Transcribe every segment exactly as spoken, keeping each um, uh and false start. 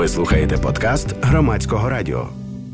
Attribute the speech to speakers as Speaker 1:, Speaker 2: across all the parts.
Speaker 1: Ви слухаєте подкаст Громадського радіо.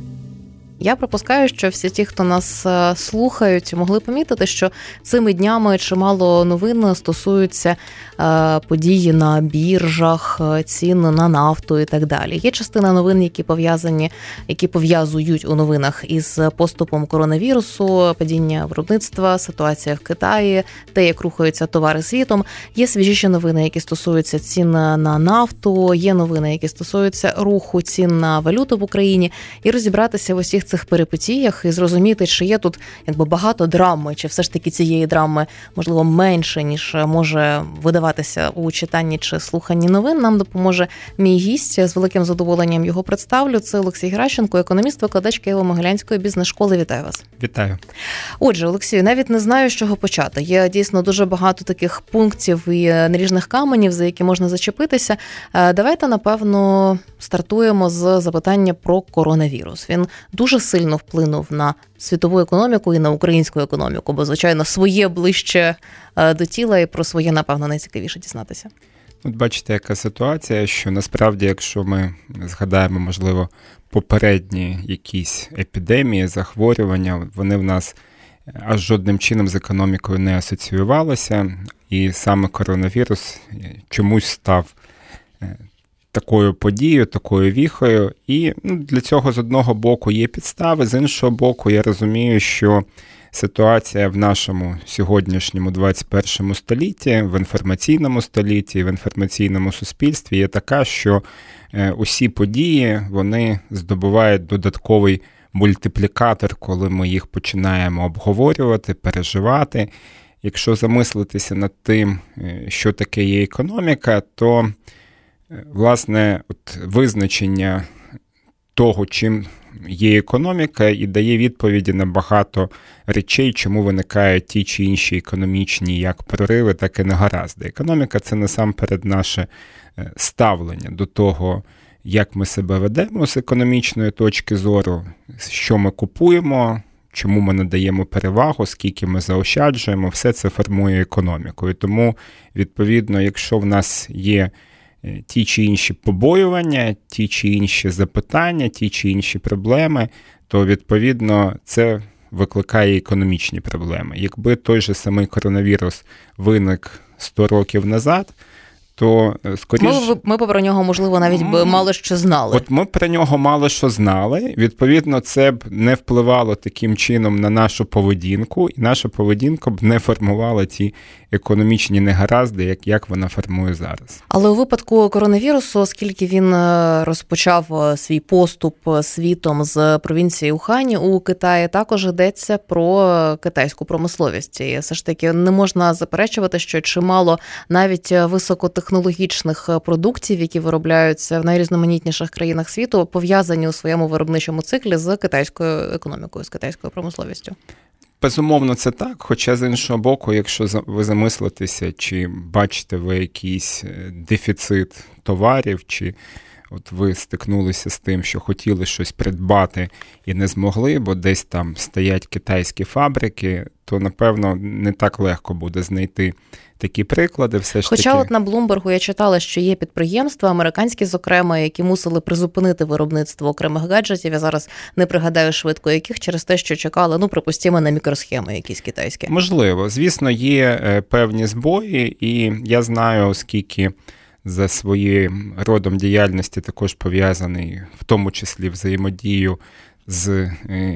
Speaker 2: Я припускаю, що всі ті, хто нас слухають, могли помітити, що цими днями чимало новин стосуються події на біржах, цін на нафту і так далі. Є частина новин, які пов'язані, які пов'язують у новинах із поступом коронавірусу, падіння виробництва, ситуація в Китаї, те, як рухаються товари світом. Є свіжіші новини, які стосуються цін на нафту, є новини, які стосуються руху цін на валюту в Україні. І розібратися в усіх цих перипетіях і зрозуміти, чи є тут якби багато драми, чи все ж таки цієї драми, можливо, менше, ніж може видаватися у читанні чи слуханні новин, нам допоможе мій гість. З великим задоволенням його представлю. Це Олексій Геращенко, економіст, викладач Києво-Могилянської бізнес-школи. Вітаю вас.
Speaker 3: Вітаю.
Speaker 2: Отже, Олексію, навіть не знаю, з чого почати. Є дійсно дуже багато таких пунктів і наріжних каменів, за які можна зачепитися. Давайте, напевно, стартуємо з запитання про коронавірус. Він дуже сильно вплинув на світову економіку і на українську економіку, бо, звичайно, своє ближче до тіла і про своє, напевно, найцікавіше дізнатися.
Speaker 3: От бачите, яка ситуація, що насправді, якщо ми згадаємо, можливо, попередні якісь епідемії, захворювання, вони в нас аж жодним чином з економікою не асоціювалися, і саме коронавірус чомусь став такою подією, такою віхою. І ну, для цього з одного боку є підстави, з іншого боку я розумію, що ситуація в нашому сьогоднішньому двадцять першому столітті, в інформаційному столітті, в інформаційному суспільстві є така, що усі події, вони здобувають додатковий мультиплікатор, коли ми їх починаємо обговорювати, переживати. Якщо замислитися над тим, що таке є економіка, то власне, от визначення того, чим є економіка, і дає відповіді на багато речей, чому виникають ті чи інші економічні як прориви, так і негаразди. Економіка – це насамперед наше ставлення до того, як ми себе ведемо з економічної точки зору, що ми купуємо, чому ми надаємо перевагу, скільки ми заощаджуємо, все це формує економіку. І тому, відповідно, якщо в нас є ті чи інші побоювання, ті чи інші запитання, ті чи інші проблеми, то, відповідно, це викликає економічні проблеми. Якби той же самий коронавірус виник сто років назад, то скоріше...
Speaker 2: Ми, ми б про нього, можливо, навіть б мало що знали.
Speaker 3: От ми про нього мало що знали. Відповідно, це б не впливало таким чином на нашу поведінку, і наша поведінка б не формувала ті економічні негаразди, як, як вона формує зараз.
Speaker 2: Але у випадку коронавірусу, оскільки він розпочав свій поступ світом з провінції Ухань у Китаї, також йдеться про китайську промисловість. І все ж таки не можна заперечувати, що чимало навіть високотехнологічних продуктів, які виробляються в найрізноманітніших країнах світу, пов'язані у своєму виробничому циклі з китайською економікою, з китайською промисловістю.
Speaker 3: Безумовно, це так, хоча з іншого боку, якщо ви замислитеся, чи бачите ви якийсь дефіцит товарів, чи от ви стикнулися з тим, що хотіли щось придбати і не змогли, бо десь там стоять китайські фабрики, то, напевно, не так легко буде знайти такі приклади. Все ж
Speaker 2: Хоча
Speaker 3: таки...
Speaker 2: от на Блумбергу я читала, що є підприємства, американські, зокрема, які мусили призупинити виробництво окремих гаджетів. Я зараз не пригадаю швидко яких, через те, що чекали, ну, припустимо, на мікросхеми якісь китайські.
Speaker 3: Можливо. Звісно, є певні збої, і я знаю, оскільки за своїм родом діяльності також пов'язаний, в тому числі взаємодію з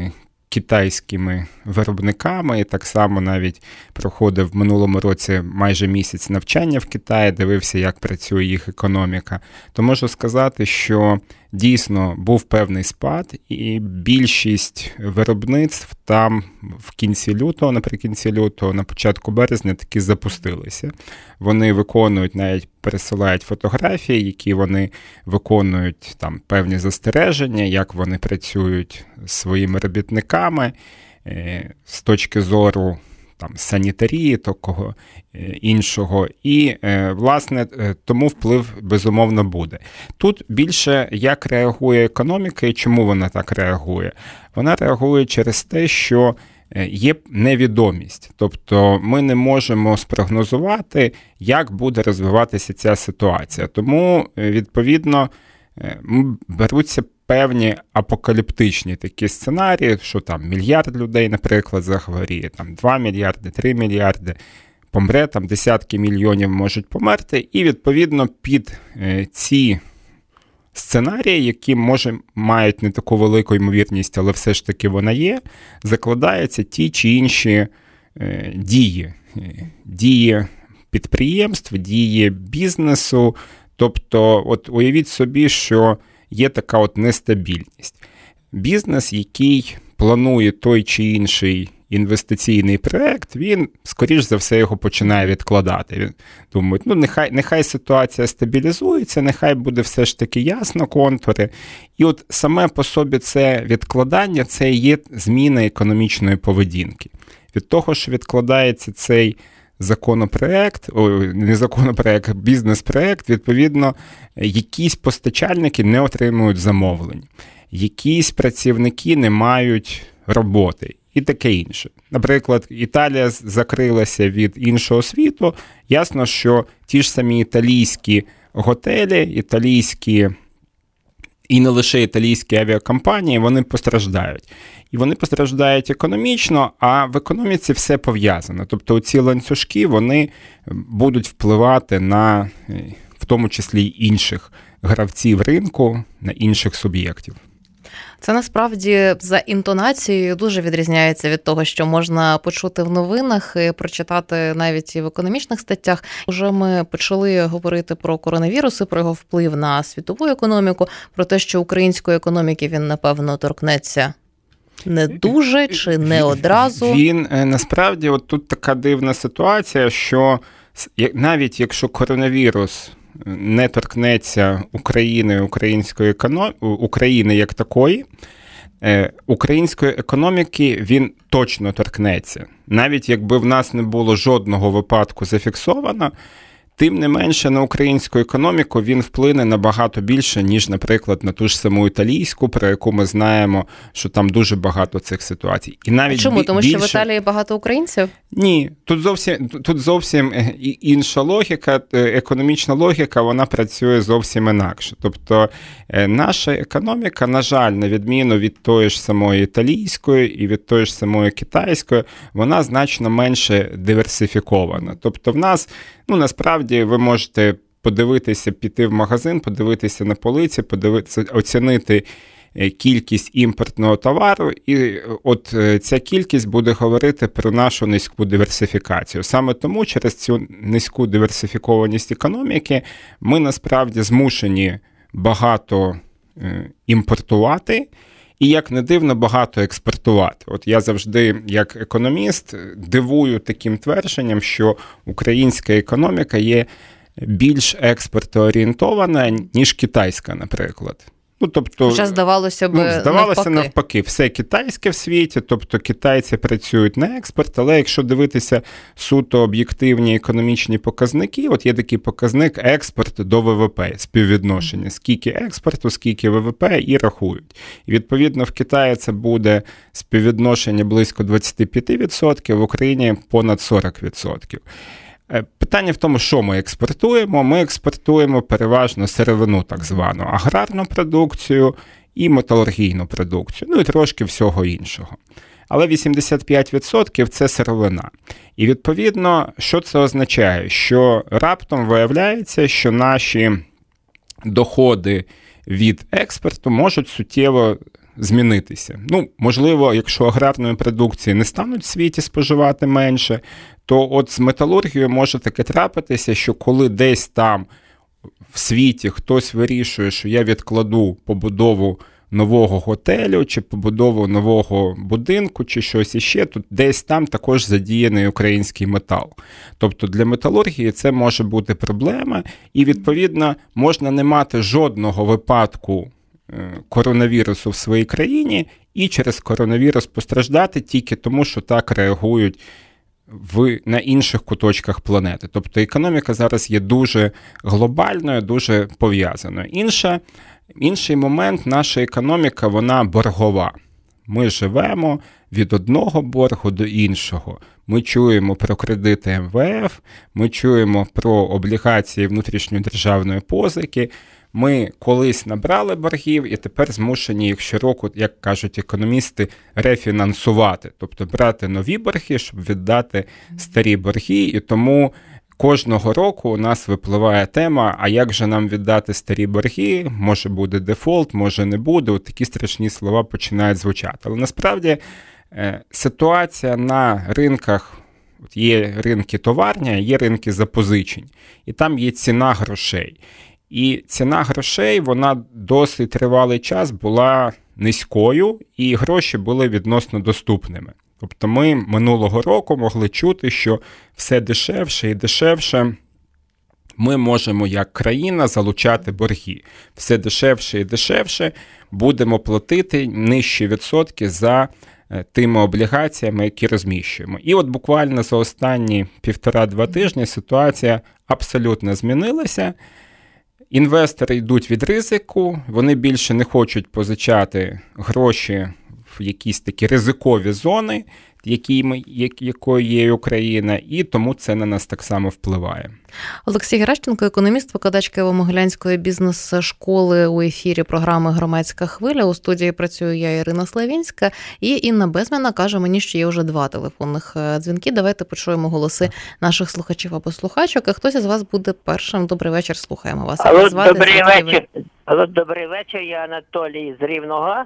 Speaker 3: китайськими виробниками, і так само навіть проходив в минулому році майже місяць навчання в Китаї, дивився, як працює їх економіка, то можу сказати, що дійсно був певний спад, і більшість виробництв там в кінці лютого, наприкінці лютого, на початку березня таки запустилися. Вони виконують, навіть пересилають фотографії, які вони виконують там певні застереження, як вони працюють з своїми робітниками з точки зору там санітарії, такого іншого. І, власне, тому вплив, безумовно, буде. Тут більше, як реагує економіка і чому вона так реагує. Вона реагує через те, що є невідомість. Тобто ми не можемо спрогнозувати, як буде розвиватися ця ситуація. Тому, відповідно, беруться певні апокаліптичні такі сценарії, що там мільярд людей, наприклад, захворіє, там два мільярди, три мільярди, помре, там десятки мільйонів можуть померти, і, відповідно, під ці сценарії, які, може, мають не таку велику ймовірність, але все ж таки вона є, закладаються ті чи інші е, дії. Дії підприємств, дії бізнесу. Тобто, от уявіть собі, що є така от нестабільність. Бізнес, який планує той чи інший інвестиційний проект, він, скоріш за все, його починає відкладати. Він думає, ну, нехай, нехай ситуація стабілізується, нехай буде все ж таки ясно контури. І от саме по собі це відкладання, це є зміна економічної поведінки. Від того, що відкладається цей законопроект, о, не законопроект, а бізнес-проект, відповідно, якісь постачальники не отримують замовлень, якісь працівники не мають роботи і таке інше. Наприклад, Італія закрилася від іншого світу, ясно, що ті ж самі італійські готелі, італійські і не лише італійські авіакомпанії, вони постраждають. І вони постраждають економічно, а в економіці все пов'язано. Тобто ці ланцюжки, вони будуть впливати на, в тому числі, інших гравців ринку, на інших суб'єктів.
Speaker 2: Це насправді за інтонацією дуже відрізняється від того, що можна почути в новинах і прочитати навіть і в економічних статтях. Уже ми почали говорити про коронавірус і про його вплив на світову економіку, про те, що української економіки він, напевно, торкнеться не дуже чи не одразу.
Speaker 3: Він, насправді, от тут така дивна ситуація, що навіть якщо коронавірус не торкнеться України, української економ... України як такої, української економіки він точно торкнеться. Навіть якби в нас не було жодного випадку зафіксовано, тим не менше на українську економіку він вплине набагато більше, ніж, наприклад, на ту ж саму італійську, про яку ми знаємо, що там дуже багато цих ситуацій. І навіть
Speaker 2: а чому? Тому
Speaker 3: більше...
Speaker 2: що в Італії багато українців?
Speaker 3: Ні, тут зовсім, тут зовсім інша логіка, економічна логіка, вона працює зовсім інакше. Тобто наша економіка, на жаль, на відміну від тої ж самої італійської і від тої ж самої китайської, вона значно менше диверсифікована. Тобто в нас, ну, насправді, ви можете подивитися, піти в магазин, подивитися на полиці, подивитися, оцінити кількість імпортного товару, і от ця кількість буде говорити про нашу низьку диверсифікацію. Саме тому через цю низьку диверсифікованість економіки ми насправді змушені багато імпортувати і, як не дивно, багато експортувати. От я завжди, як економіст, дивую таким твердженням, що українська економіка є більш експортоорієнтована, ніж китайська, наприклад. Ну, тобто,
Speaker 2: вже здавалося б,
Speaker 3: ну, здавалося
Speaker 2: навпаки.
Speaker 3: навпаки. Все китайське в світі, тобто китайці працюють на експорт, але якщо дивитися суто об'єктивні економічні показники, от є такий показник експорт до ВВП, співвідношення, скільки експорту, скільки ВВП, і рахують. І відповідно в Китаї це буде співвідношення близько двадцять п'ять відсотків, в Україні понад сорок відсотків. Питання в тому, що ми експортуємо. Ми експортуємо переважно сировину, так звану, аграрну продукцію і металургійну продукцію, ну і трошки всього іншого. Але вісімдесят п'ять відсотків – це сировина. І відповідно, що це означає? Що раптом виявляється, що наші доходи від експорту можуть суттєво змінитися. Ну, можливо, якщо аграрної продукції не стануть в світі споживати менше, то от з металургією може таке трапитися, що коли десь там в світі хтось вирішує, що я відкладу побудову нового готелю, чи побудову нового будинку, чи щось іще, то десь там також задіяний український метал. Тобто для металургії це може бути проблема, і, відповідно, можна не мати жодного випадку коронавірусу в своїй країні і через коронавірус постраждати тільки тому, що так реагують в, на інших куточках планети. Тобто економіка зараз є дуже глобальною, дуже пов'язаною. Інша, інший момент, наша економіка, вона боргова. Ми живемо від одного боргу до іншого. Ми чуємо про кредити ем ве еф, ми чуємо про облігації внутрішньодержавної позики, ми колись набрали боргів і тепер змушені їх щороку, як кажуть економісти, рефінансувати, тобто брати нові борги, щоб віддати старі борги, і тому кожного року у нас випливає тема, а як же нам віддати старі борги, може буде дефолт, може не буде, от такі страшні слова починають звучати. Але насправді ситуація на ринках, є ринки товарні, є ринки запозичень, і там є ціна грошей. І ціна грошей, вона досить тривалий час була низькою, і гроші були відносно доступними. Тобто ми минулого року могли чути, що все дешевше і дешевше ми можемо як країна залучати борги. Все дешевше і дешевше будемо платити нижчі відсотки за тими облігаціями, які розміщуємо. І от буквально за останні півтора-два тижні ситуація абсолютно змінилася. Інвестори йдуть від ризику, вони більше не хочуть позичати гроші в якісь такі ризикові зони, якими, якою є Україна, і тому це на нас так само впливає.
Speaker 2: Олексій Геращенко, економіст, викладач Києво-Могилянської бізнес-школи у ефірі програми «Громадська хвиля». У студії працюю я, Ірина Славінська, і Інна Безмяна каже мені, що є вже два телефонних дзвінки. Давайте почуємо голоси наших слухачів або слухачок. А хтось із вас буде першим. Добрий вечір, слухаємо вас.
Speaker 4: Алло, добрий вечір. Алло, добрий вечір, я Анатолій з Рівного.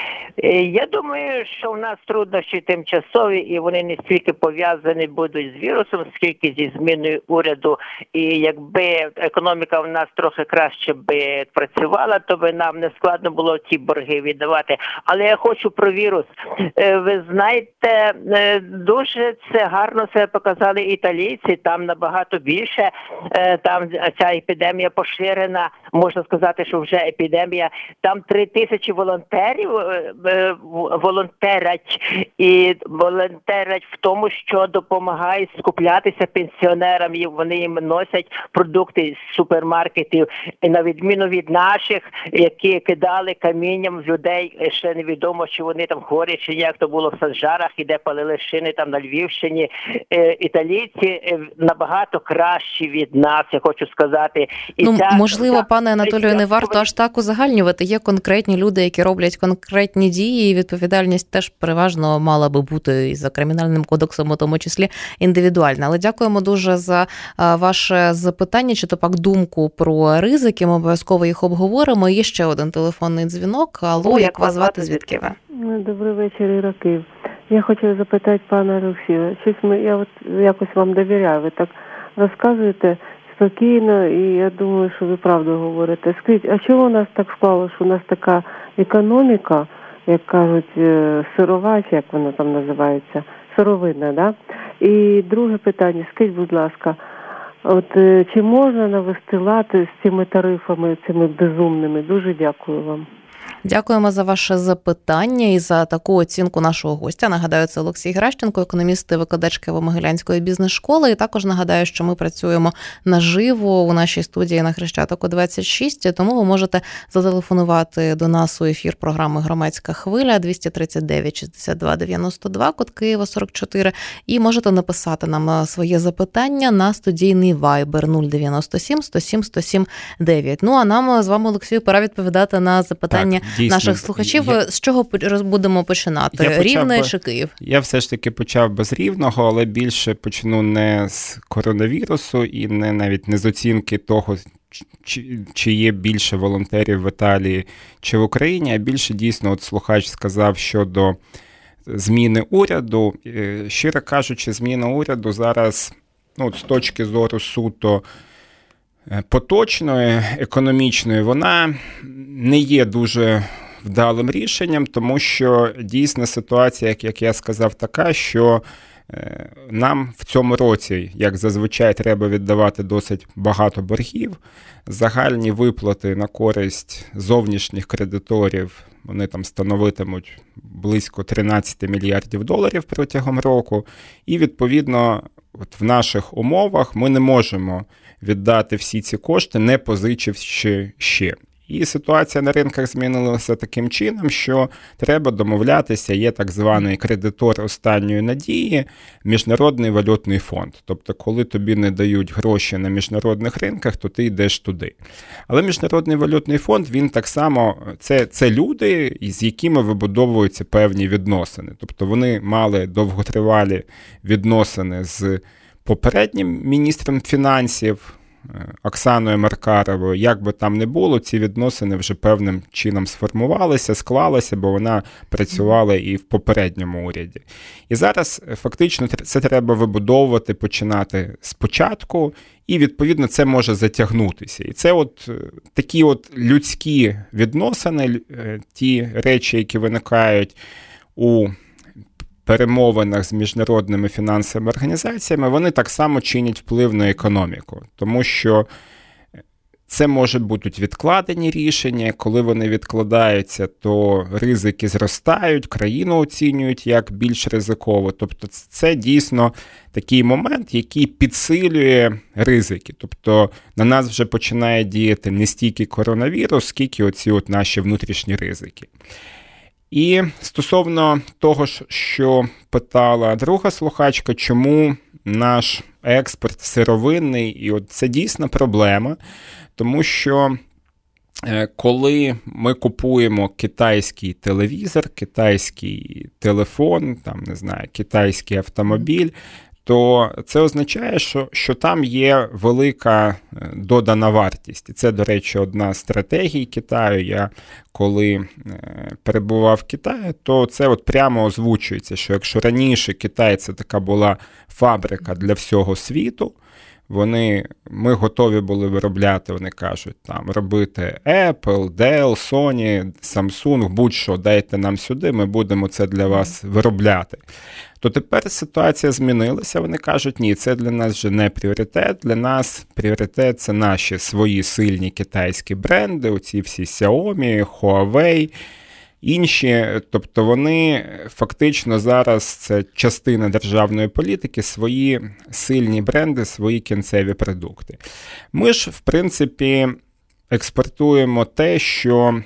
Speaker 4: Я думаю, що в нас труднощі тимчасові, і вони не стільки пов'язані будуть з вірусом, скільки зі зміною уряду. І якби економіка в нас трохи краще би працювала, то би нам не складно було ті борги віддавати. Але я хочу про вірус. Ви знаєте, дуже це гарно себе показали італійці, там набагато більше, там ця епідемія поширена, можна сказати, що вже епідемія, там три тисячі волонтерів волонтерять, і волонтерять в тому, що допомагають скуплятися пенсіонерам, і вони їм носять продукти з супермаркетів, і на відміну від наших, які кидали камінням в людей, ще невідомо, чи вони там хворі, чи як то було в Санжарах, і де палили шини там на Львівщині. Італійці набагато кращі від нас, я хочу сказати. І
Speaker 2: ну,
Speaker 4: ця,
Speaker 2: можливо,
Speaker 4: ця,
Speaker 2: пане Анатолію, не варто аж так узагальнювати. Є конкретні люди, які роблять конкретні дії, і відповідальність теж переважно мала би бути і за кримінальним кодексом, у тому числі індивідуальна. Але дякуємо дуже за ваше запитання, чи то пак думку про ризики. Ми обов'язково їх обговоримо. Є ще один телефонний дзвінок. Алло,
Speaker 4: О,
Speaker 2: як вас звати, звідки ви?
Speaker 5: Добрий вечір, Іра, Київ. Я хочу запитати пана Олексія. Щось ми, я от якось вам довіряю. Ви так розказуєте спокійно, і я думаю, що ви правду говорите. Скажіть, а чого у нас так склалося, що у нас така економіка, як кажуть, сирова, як вона там називається, сировинна, да? І друге питання, скажіть, будь ласка, от чи можна навести лад з цими тарифами, цими безумними? Дуже дякую вам.
Speaker 2: Дякуємо за ваше запитання і за таку оцінку нашого гостя. Нагадаю, це Олексій Геращенко, економіст і викладач Києво-Могилянської бізнес-школи. І також нагадаю, що ми працюємо наживо у нашій студії на Хрещатику двадцять шість, тому ви можете зателефонувати до нас у ефір програми «Громадська хвиля» двісті тридцять дев'ять шістдесят два дев'яносто два, код Києва сорок чотири, і можете написати нам своє запитання на студійний Viber нуль дев'яносто сім сто сім сто сім дев'ять. Ну, а нам з вами, Олексію, пора відповідати на запитання так, дійсно, наших слухачів. Я... З чого будемо починати? Рівне би, чи Київ?
Speaker 3: Я все ж таки почав би з Рівного, але більше почну не з коронавірусу і не навіть не з оцінки того, чи, чи є більше волонтерів в Італії чи в Україні, а більше дійсно от слухач сказав щодо зміни уряду. Щиро кажучи, зміна уряду зараз, ну, з точки зору суто поточної, економічної, вона не є дуже вдалим рішенням, тому що дійсно ситуація, як, як я сказав, така, що нам в цьому році, як зазвичай, треба віддавати досить багато боргів. Загальні виплати на користь зовнішніх кредиторів, вони там становитимуть близько тринадцять мільярдів доларів протягом року. І, відповідно, от в наших умовах ми не можемо віддати всі ці кошти, не позичивши ще. І ситуація на ринках змінилася таким чином, що треба домовлятися, є так званий кредитор останньої надії, Міжнародний валютний фонд. Тобто, коли тобі не дають гроші на міжнародних ринках, то ти йдеш туди. Але Міжнародний валютний фонд, він так само, це, це люди, з якими вибудовуються певні відносини. Тобто вони мали довготривалі відносини з попереднім міністром фінансів Оксаною Маркаровою. Як би там не було, ці відносини вже певним чином сформувалися, склалися, бо вона працювала і в попередньому уряді. І зараз фактично це треба вибудовувати, починати спочатку, і відповідно це може затягнутися. І це от такі от людські відносини, ті речі, які виникають у перемовинах з міжнародними фінансовими організаціями, вони так само чинять вплив на економіку. Тому що це можуть бути відкладені рішення, коли вони відкладаються, то ризики зростають, країну оцінюють як більш ризиково. Тобто це дійсно такий момент, який підсилює ризики. Тобто на нас вже починає діяти не стільки коронавірус, скільки оці от наші внутрішні ризики. І стосовно того, що питала друга слухачка, чому наш експорт сировинний, і от це дійсно проблема, тому що коли ми купуємо китайський телевізор, китайський телефон, там, не знаю, китайський автомобіль, то це означає, що, що там є велика додана вартість. І це, до речі, одна з стратегій Китаю. Я коли перебував в Китаї, то це от прямо озвучується, що якщо раніше Китай – це така була фабрика для всього світу, вони, ми готові були виробляти, вони кажуть, там, робити Apple, Dell, Sony, Samsung, будь-що, дайте нам сюди, ми будемо це для вас виробляти. То тепер ситуація змінилася, вони кажуть, ні, це для нас вже не пріоритет, для нас пріоритет – це наші свої сильні китайські бренди, оці всі Xiaomi, Huawei, інші, тобто вони фактично зараз, це частина державної політики, свої сильні бренди, свої кінцеві продукти. Ми ж, в принципі, експортуємо те, що,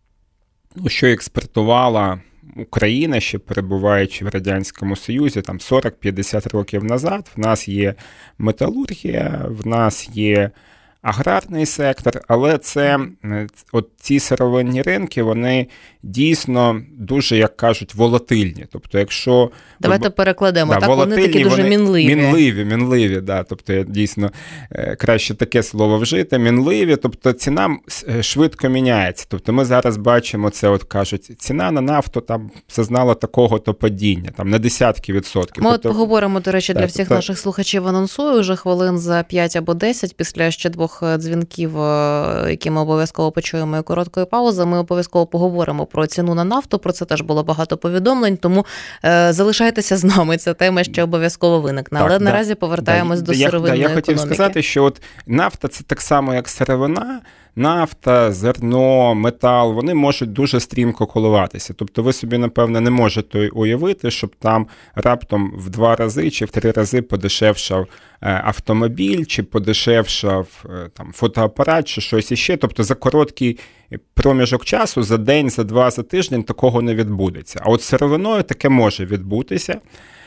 Speaker 3: ну, що експортувала Україна, ще перебуваючи в Радянському Союзі, там сорок-п'ятдесят років назад. В нас є металургія, в нас є аграрний сектор, але це, от ці сировинні ринки, вони дійсно дуже, як кажуть, волатильні. Тобто, якщо...
Speaker 2: Давайте перекладемо,
Speaker 3: да,
Speaker 2: так, вони такі дуже вони мінливі.
Speaker 3: Мінливі, мінливі, да, тобто, я дійсно, краще таке слово вжити, мінливі, тобто ціна швидко міняється. Тобто, ми зараз бачимо це, от кажуть, ціна на нафту там зазнала такого-то падіння, там на десятки відсотків.
Speaker 2: Ми
Speaker 3: тобто,
Speaker 2: от поговоримо, до речі,
Speaker 3: так,
Speaker 2: для всіх
Speaker 3: тобто,
Speaker 2: наших слухачів анонсую вже хвилин за п'ять або десять, після ще двох дзвінків, які ми обов'язково почуємо і короткої паузи, ми обов'язково поговоримо про ціну на нафту, про це теж було багато повідомлень, тому е, залишайтеся з нами, ця тема ще обов'язково виникне. Так, але да, наразі повертаємось да, до
Speaker 3: я,
Speaker 2: сировинної
Speaker 3: да, я
Speaker 2: економіки.
Speaker 3: Я хотів сказати, що от нафта – це так само, як сировина, нафта, зерно, метал, вони можуть дуже стрімко коливатися. Тобто ви собі, напевно, не можете уявити, щоб там раптом в два рази чи в три рази подешевшав автомобіль, чи подешевшав там фотоапарат, чи щось іще. Тобто за короткий проміжок часу, за день, за два, за тиждень такого не відбудеться. А от сировиною таке може відбутися.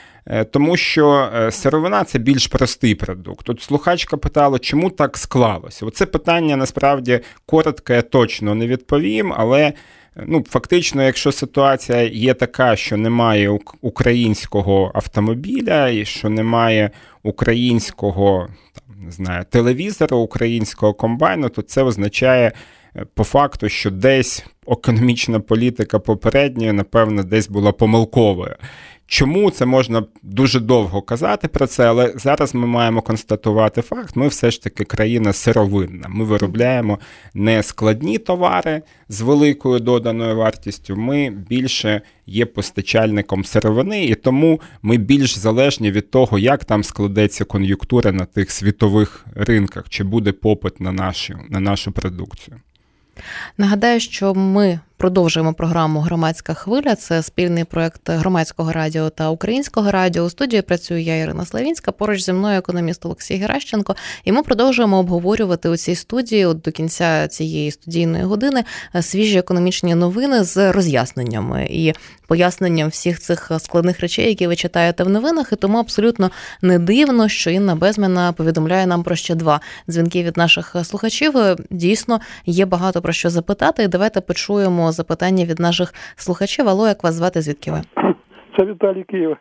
Speaker 3: Тому що сировина – це більш простий продукт. Тут слухачка питала, чому так склалося. Оце питання, насправді, коротко я точно не відповім, але ну, фактично, якщо ситуація є така, що немає українського автомобіля, і що немає українського, там, не знаю, телевізора, українського комбайну, то це означає по факту, що десь економічна політика попередньої, напевно, десь була помилковою. Чому? Це можна дуже довго казати про це, але зараз ми маємо констатувати факт. Ми все ж таки країна сировинна. Ми виробляємо не складні товари з великою доданою вартістю, ми більше є постачальником сировини, і тому ми більш залежні від того, як там складеться кон'юнктура на тих світових ринках, чи буде попит на нашу, на нашу продукцію.
Speaker 2: Нагадаю, що ми продовжуємо програму «Громадська хвиля». Це спільний проєкт Громадського радіо та Українського радіо. У студії працюю я, Ірина Славінська, поруч зі мною економіст Олексій Геращенко. І ми продовжуємо обговорювати у цій студії, от до кінця цієї студійної години, свіжі економічні новини з роз'ясненнями і поясненням всіх цих складних речей, які ви читаєте в новинах. І тому абсолютно не дивно, що Інна Безміна повідомляє нам про ще два дзвінки від наших слухачів. Дійсно, є багато про що запитати. І давайте почуємо запитання від наших слухачів. Алло, як вас звати, звідки ви?
Speaker 6: Це Віталій Київ.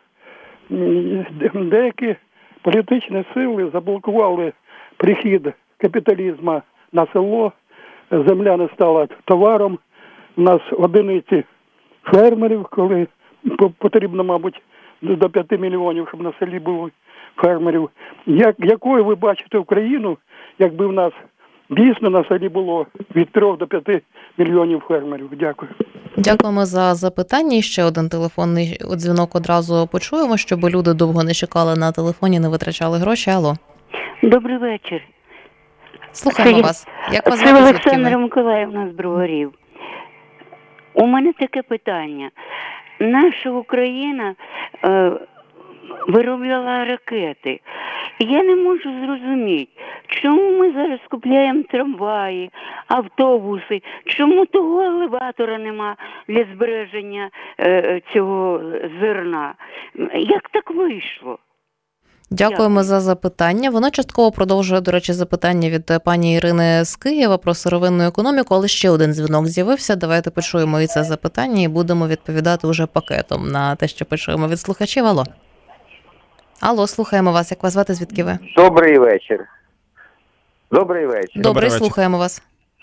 Speaker 6: Деякі політичні сили заблокували прихід капіталізму на село. Земля не стала товаром. У нас одиниці фермерів, коли потрібно, мабуть, до п'яти мільйонів, щоб на селі було фермерів. Як, якою ви бачите Україну, якби в нас дійсно на селі було від трьох до п'яти мільйонів фермерів? Дякую.
Speaker 2: Дякуємо за запитання. І ще один телефонний дзвінок одразу почуємо, щоб люди довго не чекали на телефоні, не витрачали гроші. Алло.
Speaker 7: Добрий вечір.
Speaker 2: Слухаємо
Speaker 7: це,
Speaker 2: вас. Як вас
Speaker 7: це
Speaker 2: звати,
Speaker 7: Олександра Миколаївна з Броварів. У мене таке питання. Наша Україна е, виробляла ракети. Я не можу зрозуміти, чому ми зараз купляємо трамваї, автобуси, чому того елеватора нема для збереження е, цього зерна. Як так вийшло?
Speaker 2: Дякуємо Дякую. за запитання. Воно частково продовжує, до речі, запитання від пані Ірини з Києва про сировинну економіку, але ще один дзвінок з'явився. Давайте почуємо і це запитання і будемо відповідати уже пакетом на те, що почуємо від слухачів. Алло. Алло, слухаємо вас. Як вас звати, звідки ви?
Speaker 8: Добрий вечір. Добрий вечір.
Speaker 2: Добрий, Добрий слухаємо вас.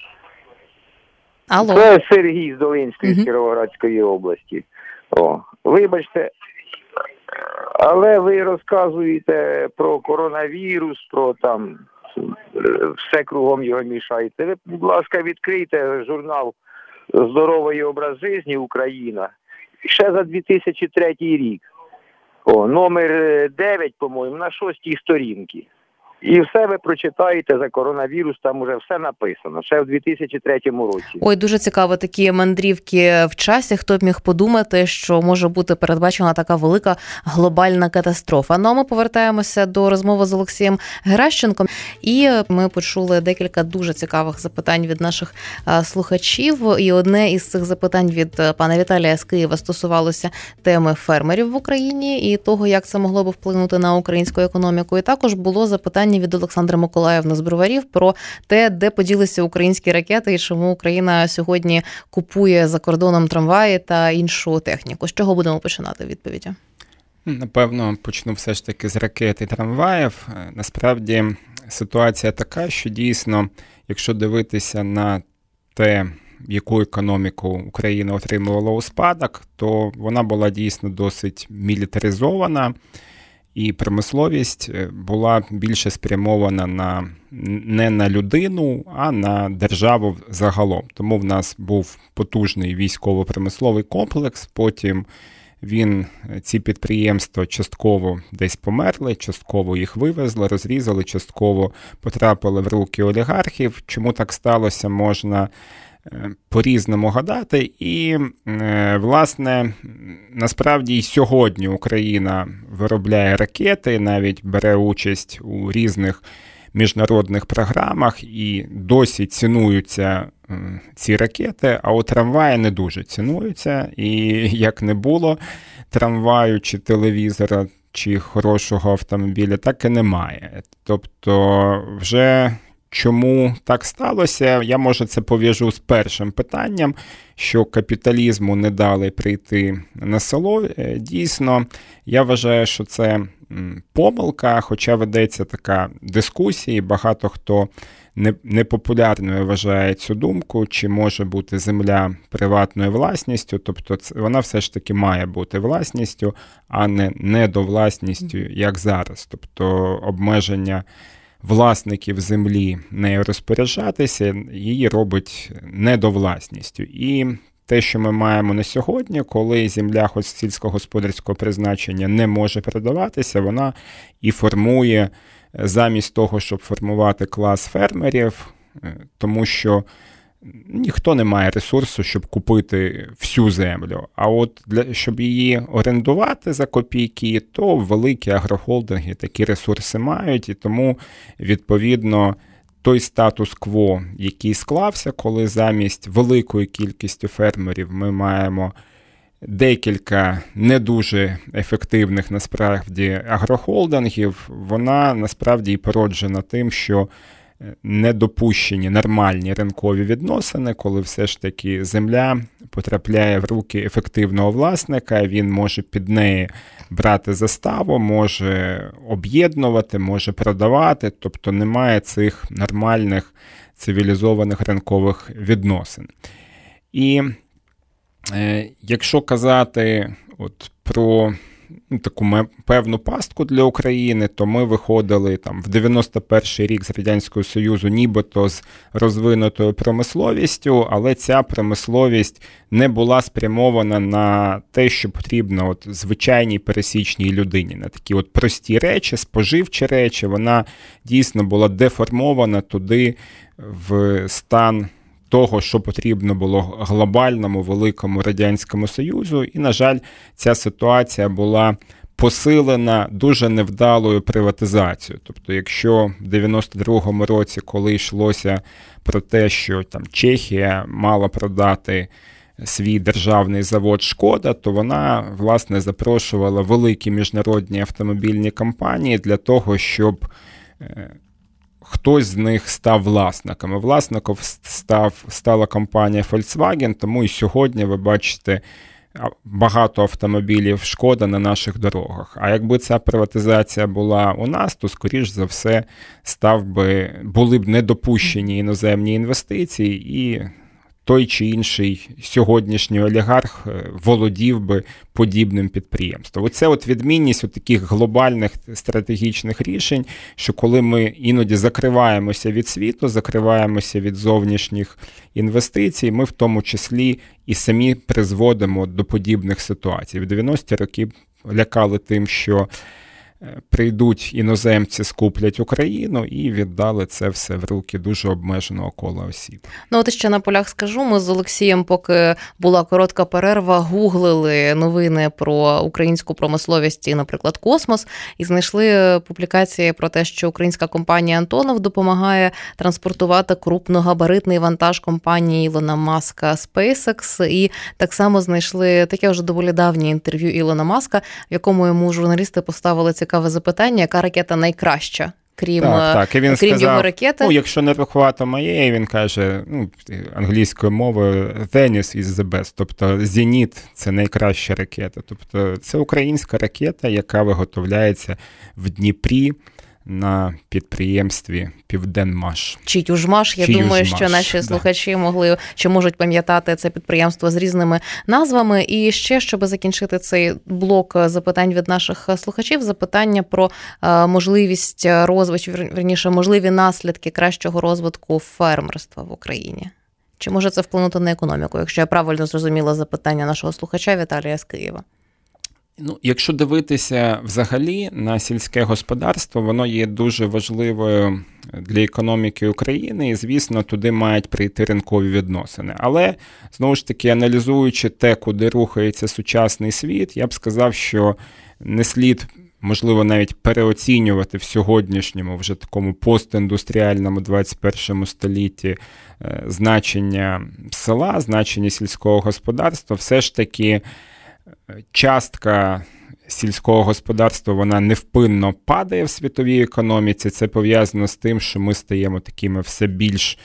Speaker 2: Алло.
Speaker 8: Це Сергій з Долинської,
Speaker 2: угу.
Speaker 8: Кіровоградської області. О, вибачте, але ви розказуєте про коронавірус, про там все кругом його мішаєте. Ви, будь ласка, відкрийте журнал «Здоровий образ життя. Україна» ще за дві тисячі третій рік. О, номер дев'ять, по-моєму, на шостій сторінці. І все ви прочитаєте за коронавірус, там уже все написано, ще в дві тисячі третьому році.
Speaker 2: Ой, дуже цікаво, такі мандрівки в часі. Хто б міг подумати, що може бути передбачена така велика глобальна катастрофа. Ну, а ми повертаємося до розмови з Олексієм Геращенком. І ми почули декілька дуже цікавих запитань від наших слухачів. І одне із цих запитань від пана Віталія з Києва стосувалося теми фермерів в Україні і того, як це могло б вплинути на українську економіку. І також було запитання від Олександри Миколаївни з Броварів про те, де поділися українські ракети і чому Україна сьогодні купує за кордоном трамваї та іншу техніку. З чого будемо починати відповіді?
Speaker 3: Напевно, почну все ж таки з ракет і трамваїв. Насправді ситуація така, що дійсно, якщо дивитися на те, яку економіку Україна отримувала у спадок, то вона була дійсно досить мілітаризована. І промисловість була більше спрямована на, не на людину, а на державу загалом. Тому в нас був потужний військово-промисловий комплекс, потім він, ці підприємства частково десь померли, частково їх вивезли, розрізали, частково потрапили в руки олігархів. Чому так сталося, можна по-різному гадати. І, власне, насправді і сьогодні Україна виробляє ракети, навіть бере участь у різних міжнародних програмах і досі цінуються ці ракети, а от трамваї не дуже цінуються. І як не було трамваю чи телевізора, чи хорошого автомобіля, так і немає. Тобто вже чому так сталося? Я, може, це пов'яжу з першим питанням, що капіталізму не дали прийти на село. Дійсно, я вважаю, що це помилка, хоча ведеться така дискусія, і багато хто непопулярною вважає цю думку, чи може бути земля приватною власністю, тобто вона все ж таки має бути власністю, а не недовласністю, як зараз. Тобто обмеження власників землі нею розпоряджатися, її робить недовласністю. І те, що ми маємо на сьогодні, коли земля хоч сільськогосподарського призначення не може продаватися, вона і формує, замість того, щоб формувати клас фермерів, тому що ніхто не має ресурсу, щоб купити всю землю. А от для, щоб її орендувати за копійки, то великі агрохолдинги такі ресурси мають, і тому, відповідно, той статус-кво, який склався, коли замість великої кількості фермерів ми маємо декілька не дуже ефективних, насправді, агрохолдингів, вона, насправді, і породжена тим, що недопущені нормальні ринкові відносини, коли все ж таки земля потрапляє в руки ефективного власника, він може під неї брати заставу, може об'єднувати, може продавати, тобто немає цих нормальних цивілізованих ринкових відносин. І е, якщо казати от про ну, таку певну пастку для України, то ми виходили там в дев'яносто перший рік з Радянського Союзу нібито з розвинутою промисловістю, але ця промисловість не була спрямована на те, що потрібно от звичайній пересічній людині, на такі от прості речі, споживчі речі. Вона дійсно була деформована туди в стан того, що потрібно було глобальному, великому Радянському Союзу. І, на жаль, ця ситуація була посилена дуже невдалою приватизацією. Тобто, якщо в дев'яносто другому році, коли йшлося про те, що там Чехія мала продати свій державний завод «Шкода», то вона, власне, запрошувала великі міжнародні автомобільні компанії для того, щоб хтось з них став власником. Власником став, стала компанія Volkswagen, тому і сьогодні ви бачите багато автомобілів «Шкода» на наших дорогах. А якби ця приватизація була у нас, то, скоріш за все, став би, були б недопущені іноземні інвестиції, і той чи інший сьогоднішній олігарх володів би подібним підприємством. Оце от відмінність от таких глобальних стратегічних рішень, що коли ми іноді закриваємося від світу, закриваємося від зовнішніх інвестицій, ми в тому числі і самі призводимо до подібних ситуацій. В дев'яності роки лякали тим, що прийдуть іноземці, скуплять Україну, і віддали це все в руки дуже обмеженого кола осіб.
Speaker 2: Ну от ще на полях скажу, ми з Олексієм, поки була коротка перерва, гуглили новини про українську промисловість і, наприклад, космос, і знайшли публікації про те, що українська компанія «Антонов» допомагає транспортувати крупногабаритний вантаж компанії Ілона Маска SpaceX, і так само знайшли таке вже доволі давнє інтерв'ю Ілона Маска, в якому йому журналісти поставили цікаве запитання, яка ракета найкраща, крім,
Speaker 3: так, так. І він
Speaker 2: крім
Speaker 3: сказав,
Speaker 2: його ракети.
Speaker 3: Ну, якщо не рахувати моєї, він каже, ну, англійською мовою, Venice is the best, тобто «Зеніт» – це найкраща ракета. Тобто це українська ракета, яка виготовляється в Дніпрі на підприємстві «Південмаш».
Speaker 2: Чи Южмаш, я
Speaker 3: чи
Speaker 2: думаю,
Speaker 3: Южмаш,
Speaker 2: що наші
Speaker 3: да.
Speaker 2: слухачі могли, чи можуть пам'ятати це підприємство з різними назвами. І ще, щоб закінчити цей блок запитань від наших слухачів, запитання про можливість розвитку, вірніше, можливі наслідки кращого розвитку фермерства в Україні. Чи може це вплинути на економіку, якщо я правильно зрозуміла запитання нашого слухача Віталія з Києва?
Speaker 3: Ну, якщо дивитися взагалі на сільське господарство, воно є дуже важливою для економіки України, і, звісно, туди мають прийти ринкові відносини. Але, знову ж таки, аналізуючи те, куди рухається сучасний світ, я б сказав, що не слід, можливо, навіть переоцінювати в сьогоднішньому, вже такому постіндустріальному двадцять першому столітті значення села, значення сільського господарства. Все ж таки частка сільського господарства, вона невпинно падає в світовій економіці. Це пов'язано з тим, що ми стаємо такими все більш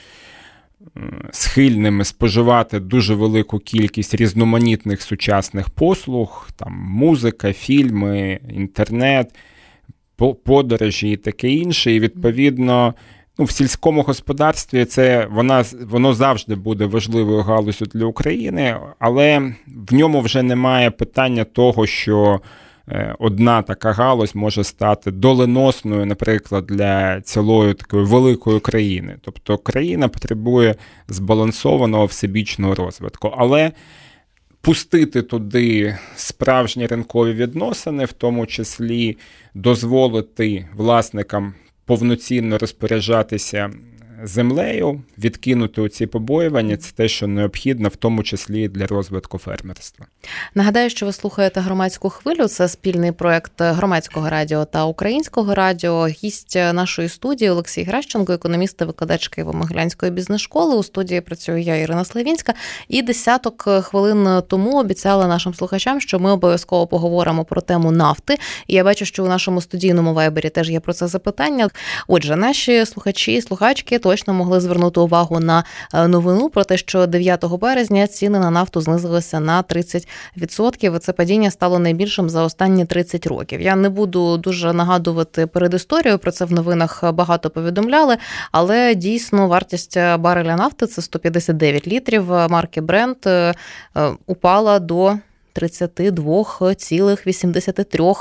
Speaker 3: схильними споживати дуже велику кількість різноманітних сучасних послуг, там музика, фільми, інтернет, подорожі і таке інше. І, відповідно, ну, в сільському господарстві це вона, воно завжди буде важливою галуззю для України, але в ньому вже немає питання того, що одна така галузь може стати доленосною, наприклад, для цілої такої великої країни. Тобто країна потребує збалансованого всебічного розвитку. Але пустити туди справжні ринкові відносини, в тому числі дозволити власникам повноцінно розпоряджатися землею, відкинути оці побоювання – це те, що необхідно, в тому числі для розвитку фермерства.
Speaker 2: Нагадаю, що ви слухаєте «Громадську хвилю». Це спільний проєкт Громадського радіо та Українського радіо. Гість нашої студії Олексій Гращенко, економіст та викладач Києво-Могилянської бізнес-школи. У студії працюю я, Ірина Славінська. І десяток хвилин тому обіцяла нашим слухачам, що ми обов'язково поговоримо про тему нафти. І я бачу, що у нашому студійному вайбері теж є про це запитання. Отже, наші слухачі і слухачки точно могли звернути увагу на новину про те, що дев'ятого березня ціни на нафту знизилися на тридцять відсотків. Це падіння стало найбільшим за останні тридцять років. Я не буду дуже нагадувати передісторію, про це в новинах багато повідомляли, але дійсно вартість бареля нафти, це сто п'ятдесят дев'ять літрів марки Brent, упала до тридцять два цілих вісімдесят три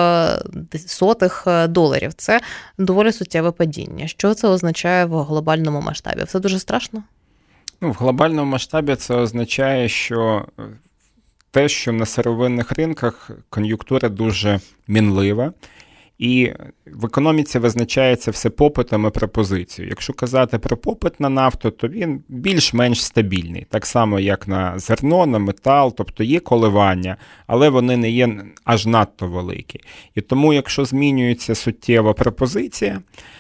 Speaker 2: сотих доларів. Це доволі суттєве падіння. Що це означає в глобальному масштабі? Все дуже страшно?
Speaker 3: Ну, в глобальному масштабі це означає, що те, що на сировинних ринках кон'юнктура дуже мінлива, і в економіці визначається все попитом і пропозицією. Якщо казати про попит на нафту, то він більш-менш стабільний. Так само, як на зерно, на метал, тобто є коливання, але вони не є аж надто великі. І тому, якщо змінюється суттєва пропозиція,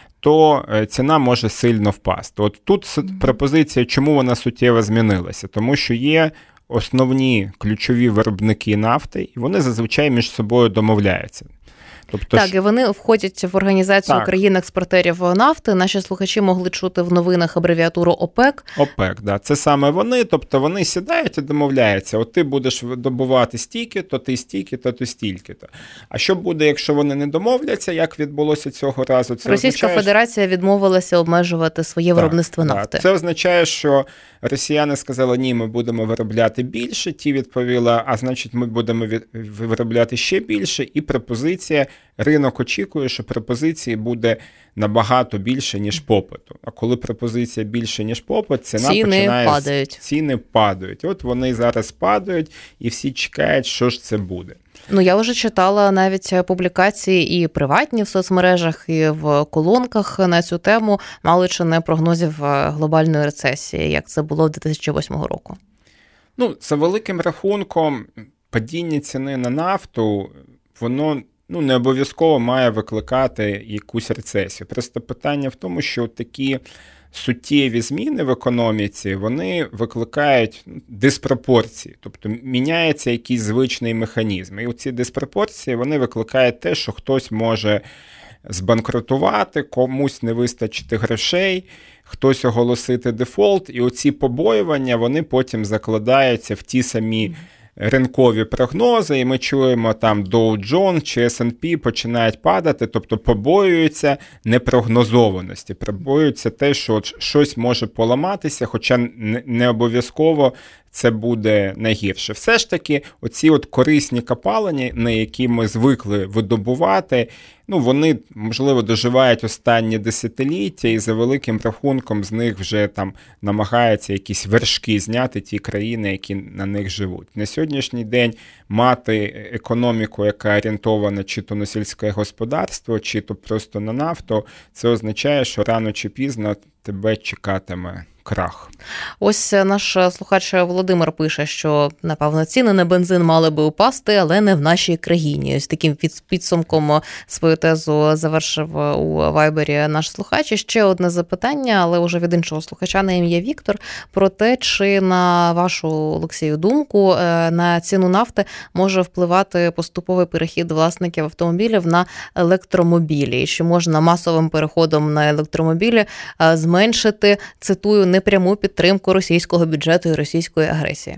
Speaker 3: то ціна може сильно впасти. От тут пропозиція, чому вона суттєво змінилася? Тому що є основні ключові виробники нафти, і вони зазвичай між собою домовляються. Тобто,
Speaker 2: так, і вони входять в організацію так. країн-експортерів нафти. Наші слухачі могли чути в новинах абревіатуру ОПЕК.
Speaker 3: ОПЕК, да. Це саме вони, тобто вони сідають і домовляються. От ти будеш добувати стільки, то ти стільки, то ти стільки-то. А що буде, якщо вони не домовляться, як відбулося цього разу? Це
Speaker 2: Російська
Speaker 3: означає,
Speaker 2: Федерація відмовилася обмежувати своє так, виробництво нафти.
Speaker 3: Так. Це означає, що росіяни сказали, ні, ми будемо виробляти більше, ті відповіли, а значить ми будемо від... виробляти ще більше, і пропозиція, ринок очікує, що пропозиції буде набагато більше, ніж попиту. А коли пропозиція більше, ніж попит, ціна
Speaker 2: ціни
Speaker 3: починає...
Speaker 2: падають.
Speaker 3: Ціни падають. От вони зараз падають, і всі чекають, що ж це буде.
Speaker 2: Ну, я вже читала навіть публікації і приватні в соцмережах, і в колонках на цю тему, мало чи не прогнозів глобальної рецесії, як це було дві тисячі восьмого року.
Speaker 3: Ну, за великим рахунком, падіння ціни на нафту, воно ну, не обов'язково має викликати якусь рецесію. Просто питання в тому, що такі суттєві зміни в економіці, вони викликають диспропорції, тобто міняється якийсь звичний механізм. І ці диспропорції, вони викликають те, що хтось може збанкрутувати, комусь не вистачити грошей, хтось оголосити дефолт, і оці побоювання, вони потім закладаються в ті самі ринкові прогнози, і ми чуємо, там Dow Jones чи ес енд пі починають падати, тобто побоюються непрогнозованості, побоюються те, що от щось може поламатися, хоча не обов'язково це буде найгірше. Все ж таки, оці от корисні копалини, на які ми звикли видобувати, ну, вони, можливо, доживають останні десятиліття, і за великим рахунком з них вже там намагаються якісь вершки зняти ті країни, які на них живуть. На сьогоднішній день мати економіку, яка орієнтована чи то на сільське господарство, чи то просто на нафту, це означає, що рано чи пізно тебе чекатиме крах.
Speaker 2: Ось наш слухач Володимир пише, що, напевно, ціни на бензин мали би упасти, але не в нашій країні. Ось таким підсумком свою тезу завершив у Вайбері наш слухач. І ще одне запитання, але вже від іншого слухача на ім'я Віктор, про те, чи на вашу, Олексію, думку, на ціну нафти може впливати поступовий перехід власників автомобілів на електромобілі. І чи можна масовим переходом на електромобілі зменшити, цитую, непряму підтримку російського бюджету і російської агресії?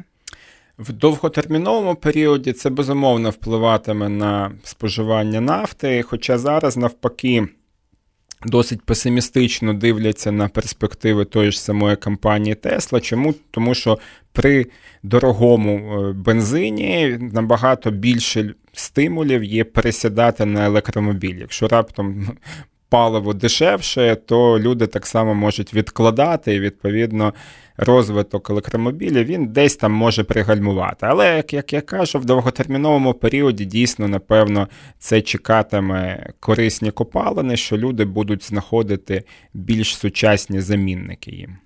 Speaker 3: В довготерміновому періоді це, безумовно, впливатиме на споживання нафти, хоча зараз, навпаки, досить песимістично дивляться на перспективи тої ж самої компанії Tesla. Чому? Тому що при дорогому бензині набагато більше стимулів є пересідати на електромобіль. Якщо раптом паливо дешевше, то люди так само можуть відкладати, і, відповідно, розвиток електромобілів, він десь там може пригальмувати. Але, як, як я кажу, в довготерміновому періоді дійсно, напевно, це чекатиме корисні копалини, що люди будуть знаходити більш сучасні замінники їм.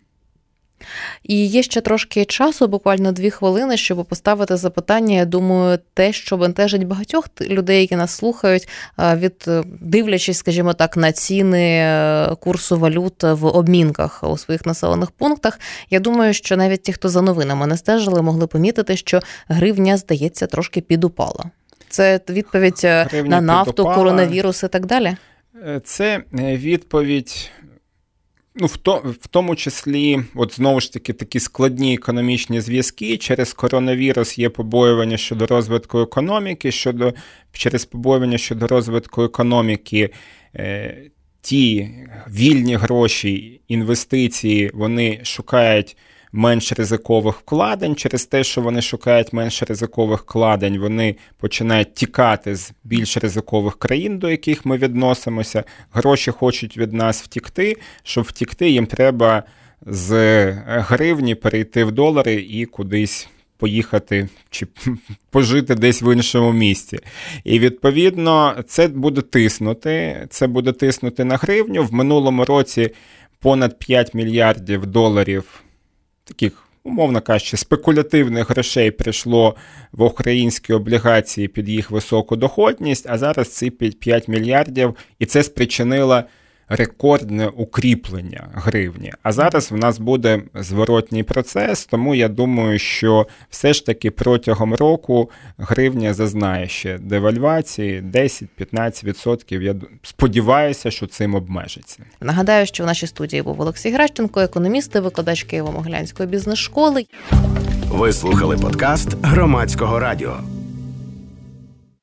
Speaker 2: І є ще трошки часу, буквально дві хвилини, щоб поставити запитання. Я думаю, те, що бентежить багатьох людей, які нас слухають, від дивлячись, скажімо так, на ціни курсу валют в обмінках у своїх населених пунктах. Я думаю, що навіть ті, хто за новинами не стежили, могли помітити, що гривня, здається, трошки підупала. Це відповідь гривня на нафту, підупала. Коронавірус і так далі?
Speaker 3: Це відповідь... Ну, в, то, в тому числі, от знову ж таки, такі складні економічні зв'язки. Через коронавірус є побоювання щодо розвитку економіки, щодо, через побоювання щодо розвитку економіки е, ті вільні гроші, інвестиції, вони шукають менш ризикових вкладень. Через те, що вони шукають менш ризикових вкладень, вони починають тікати з більш ризикових країн, до яких ми відносимося. Гроші хочуть від нас втікти. Щоб втікти, їм треба з гривні перейти в долари і кудись поїхати чи пожити десь в іншому місці. І, відповідно, це буде тиснути. Це буде тиснути на гривню. В минулому році понад п'ять мільярдів доларів таких, умовно кажучи, спекулятивних грошей прийшло в українські облігації під їх високу доходність, а зараз ці п'ять мільярдів, і це спричинило рекордне укріплення гривні. А зараз в нас буде зворотній процес, тому я думаю, що все ж таки протягом року гривня зазнає ще девальвації десять-п'ятнадцять відсотків. Я сподіваюся, що цим обмежиться.
Speaker 2: Нагадаю, що в нашій студії був Олексій Гращенко, економіст і викладач Києво-Могилянської бізнес-школи.
Speaker 1: Ви слухали подкаст Громадського радіо.